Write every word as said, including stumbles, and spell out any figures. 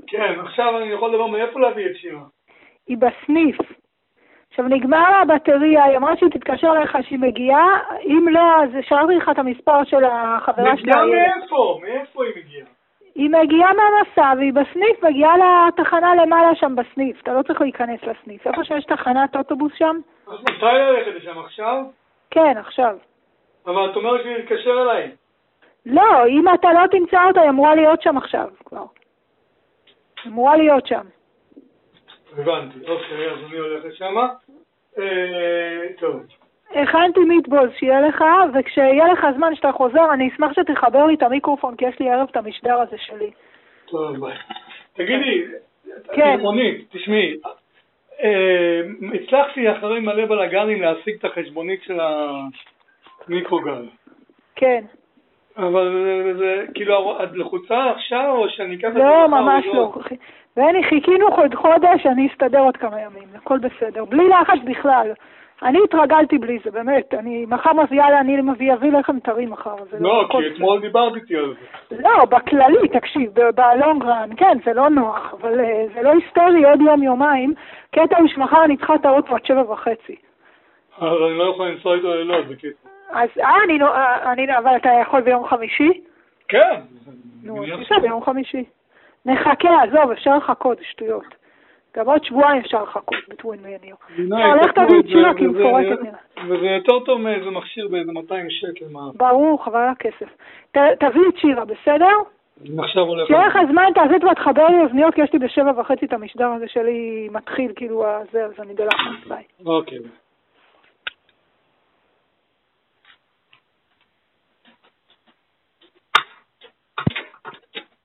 כן, עכשיו אני יכול לדבר מאיפה להביא את שירה. היא בסניף. עכשיו נגמר לה הבטריה, היא אמרה שהיא תתקשר לך שהיא מגיעה, אם לא, אז שאלתי לך את המספר של החברה שלה. מגיעה מאיפה? מאיפה היא מגיעה? היא מגיעה מהמסע והיא בסניף, מגיעה לתחנה למעלה שם בסניף, אתה לא צריך להיכנס לסניף, איפה שיש תחנת אוטובוס שם? אז מתי ללכת לשם עכשיו? כן, עכשיו. אבל את אומרת שהיא תתקשר אליי. לא, אם אתה לא תמצא אותה, היא אמורה להיות שם עכשיו כבר. היא אמורה להיות שם. הבנתי, אוקיי, אז אני הולך לשמה. אה, טוב. הכנתי מיטבולס שיהיה לך, וכשיהיה לך זמן שאתה חוזר, אני אשמח שתחבר לי את המיקרופון, כי יש לי ערב את המשדר הזה שלי. טוב, ביי. תגידי, כן. תיכונית, תשמעי, אה, הצלחתי אחרי מלא בלגנים להשיג את החשבונית של המיקרוגל. כן. אבל זה, כאילו, את לחוצה עכשיו, או שאני אקח את זה? לא, ממש לא. ואני חיכינו עוד חודש, אני אסתדר עוד כמה ימים, הכל בסדר. בלי לחץ בכלל. אני התרגלתי בלי זה, באמת. אני מחר מביאה לה, אני מביא, אביא לכם טרי מחר. לא, כי אתמול דיברת איתי על זה. לא, בכללי, תקשיב, בלונגרן, כן, זה לא נוח, אבל זה לא היסטורי עוד יום, יומיים. קטע הוא שמחר אני צריכה את האוטו עד שבע וחצי. אז אני לא יכול לנסוע איתו ללילות, זה קטע. אז, אה, אני לא, אני, אבל אתה יכול ביום חמישי? כן. נו, תשע ביום חמישי. נחכה, עזוב, אפשר לחכות, שטויות. גם עוד שבועיים אפשר לחכות, בטווין ויניו. הולך תביא את שירה, כי מפורטת נראה. וזה יותר טוב מאיזה מכשיר באיזה מאתיים שקל. ברור, חבל הכסף. תביא את שירה, בסדר? עכשיו הולך. שיהיה לך זמן, תעזית ותחבר לי אוזניות, כי יש לי בשבע וחצי את המשדר הזה שלי מתחיל, כאילו, זה, אז אני דלחת, ביי. אוקיי.